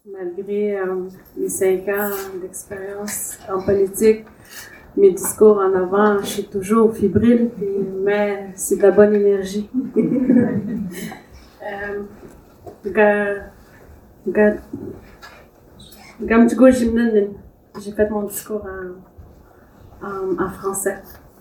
Malgré mes 5 ans d'expérience en politique, mes discours en avant, je suis toujours fébrile, mais c'est de la bonne énergie. J'ai fait mon discours en français.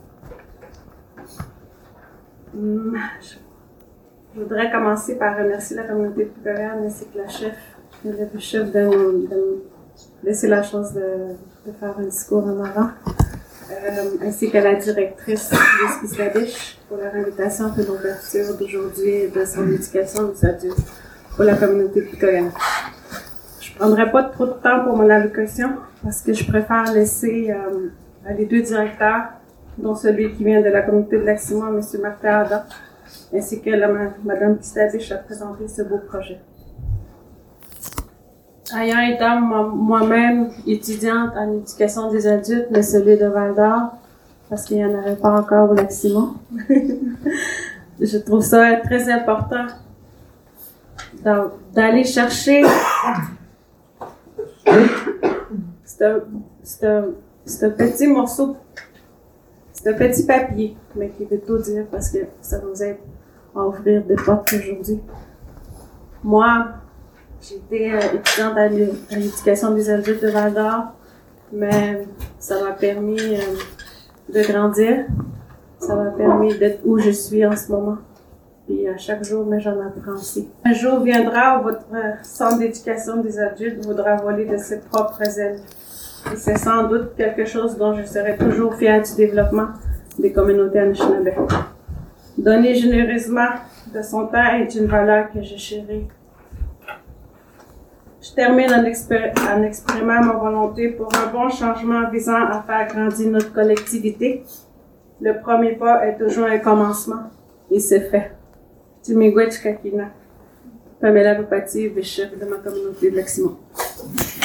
Je voudrais commencer par remercier la communauté de coréenne ainsi que le chef de me laisser la chance de faire un discours en avant, ainsi que la directrice de Spisadish pour leur invitation pour l'ouverture d'aujourd'hui de son éducation des adultes pour la communauté de coréenne. Je ne prendrai pas trop de temps pour mon allocution parce que je préfère laisser les 2 directeurs, dont celui qui vient de la communauté de Lac-Simon, M. Martin Adam, ainsi que Mme Spisadish, à présenter ce beau projet. Ayant été moi-même étudiante en éducation des adultes, mais celui de Val-d'Or, parce qu'il n'y en avait pas encore au Lac-Simon, je trouve ça très important d'aller chercher ce petit morceau, ce petit papier, mais qui veut tout dire parce que ça nous aide à ouvrir des portes aujourd'hui. Moi, j'étais étudiante à l'éducation des adultes de Val-d'Or, mais ça m'a permis de grandir. Ça m'a permis d'être où je suis en ce moment. Puis à chaque jour, mais j'en apprends aussi. Un jour viendra où votre centre d'éducation des adultes voudra voler de ses propres ailes. Et c'est sans doute quelque chose dont je serai toujours fière du développement des communautés Anishinaabe. Donner généreusement de son temps est une valeur que je chéris. Je termine en exprimant ma volonté pour un bon changement visant à faire grandir notre collectivité. Le premier pas est toujours un commencement, et c'est fait. Timigwech Kakina, Pamela Bopati, chef de ma communauté de Lac-Simon.